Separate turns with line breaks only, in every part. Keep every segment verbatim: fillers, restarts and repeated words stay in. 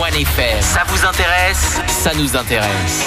One F M. Ça vous intéresse? Ça nous intéresse.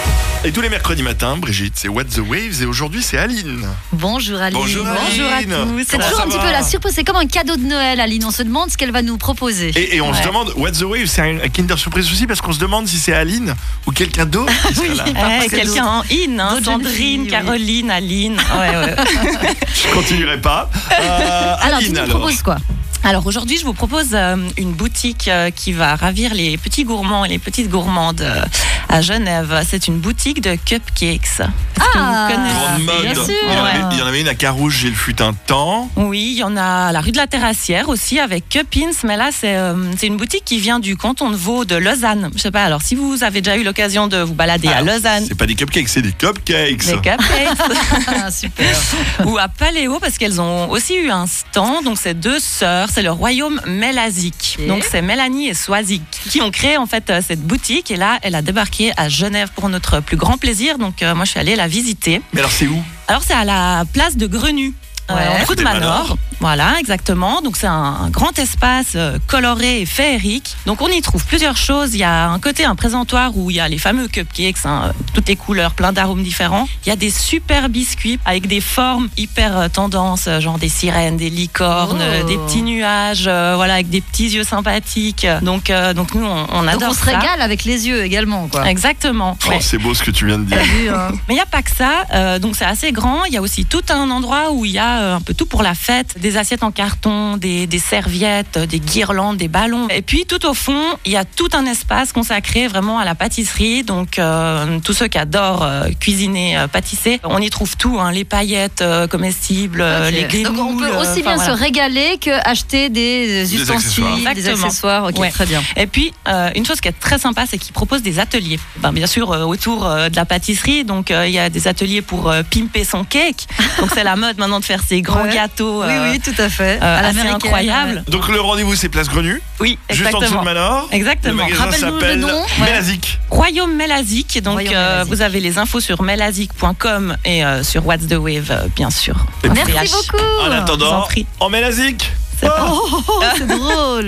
Et tous les mercredis matins, Brigitte, c'est What the Waves et aujourd'hui c'est Aline.
Bonjour Aline.
Bonjour,
Bonjour
Aline.
à tous. C'est
Comment
toujours
ça
un petit
va
peu la surprise, c'est comme un cadeau de Noël Aline, on se demande ce qu'elle va nous proposer.
Et, et on
Ouais.
se demande, What the Waves, c'est un, un Kinder Surprise aussi parce qu'on se demande si c'est Aline ou quelqu'un d'autre qui sera là.
Parfois,
Eh,
c'est
quelqu'un en in, hein,
D'autres jeunes
Sandrine,
filles, oui.
Caroline, Aline. Ouais, ouais.
Je continuerai pas. Euh,
Alors, tu
Aline
nous
alors.
proposes quoi?
Alors aujourd'hui, je vous propose euh, une boutique euh, qui va ravir les petits gourmands et les petites gourmandes euh, à Genève. C'est une boutique de cupcakes. Est-ce que
Ah,
vous connaissez?
Grande mode.
bien sûr.
Il, y en avait,
Ouais.
il y en avait une à Carouge, il fut un temps.
Oui, il y en a à la rue de la Terrassière aussi avec Cupins, mais là c'est euh, c'est une boutique qui vient du canton de Vaud de Lausanne. Je sais pas, alors si vous avez déjà eu l'occasion de vous balader à
Alors,
Lausanne,
C'est pas des cupcakes, c'est des cupcakes.
des cupcakes.
Ah, super.
Ou à Paléo parce qu'elles ont aussi eu un stand. Donc c'est deux sœurs, c'est le royaume Mélasique.
Ok.
Donc c'est Mélanie et Swazik qui ont créé en fait euh, cette boutique et là elle a débarqué à Genève pour notre plus grand plaisir. Donc euh, moi je suis allée la visiter.
Mais alors c'est où?
Alors c'est à la place de Grenu.
Ouais.
Euh, en
Côté
Côte Manor.
Manor.
Voilà, exactement. Donc c'est un, un grand espace euh, coloré et féerique. Donc on y trouve plusieurs choses. Il y a un côté, un présentoir où il y a les fameux cupcakes, hein, euh, toutes les couleurs, plein d'arômes différents. Il y a des super biscuits avec des formes hyper euh, tendances, euh, genre des sirènes, des licornes,
Oh.
euh, des petits nuages, euh, voilà, avec des petits yeux sympathiques. Donc, euh, donc nous on, on
Donc
adore
on se
ça.
régale avec les yeux également quoi.
Exactement.
Oh,
Ouais.
c'est beau ce que tu viens de dire.
T'as vu, hein.
Mais il n'y a pas que ça, euh, donc c'est assez grand. Il y a aussi tout un endroit où il y a euh, un peu tout pour la fête, des assiettes en carton, des, des serviettes, des guirlandes, des ballons. Et puis tout au fond, il y a tout un espace consacré vraiment à la pâtisserie. Donc euh, tous ceux qui adorent euh, cuisiner, euh, pâtisser, on y trouve tout, hein, les paillettes euh, comestibles, euh,
Ok.
les grillmoules.
Donc on peut
euh,
aussi
enfin,
bien
voilà.
se régaler que acheter des ustensiles,
accessoires.
des
Exactement.
accessoires. Ok,
Ouais.
très bien.
Et puis, euh, une chose qui est très sympa, c'est qu'ils proposent des ateliers. Ben, bien sûr, euh, autour euh, de la pâtisserie. Donc, euh, il y a des ateliers pour euh, pimper son cake. Donc, c'est la mode maintenant de faire ces grands
Ouais.
gâteaux.
Oui,
euh,
oui, tout à fait.
euh,
À
assez
l'américaine,
incroyables.
Donc le rendez-vous c'est Place Grenu,
Oui,
juste en dessous
exactement.
de Manor. Le
Exactement.
magasin
Rappelle-nous le
s'appelle
nom.
Mélasique.
Royaume Mélasique. Donc,
Royaume
euh,
Mélasique.
vous avez les infos sur mélasique point com et euh, sur What's the Wave, euh, bien sûr.
ouais. Merci
H.
beaucoup.
En
Je vous en
attendant,
prie.
en Mélasique.
C'est
Oh.
Oh, c'est drôle.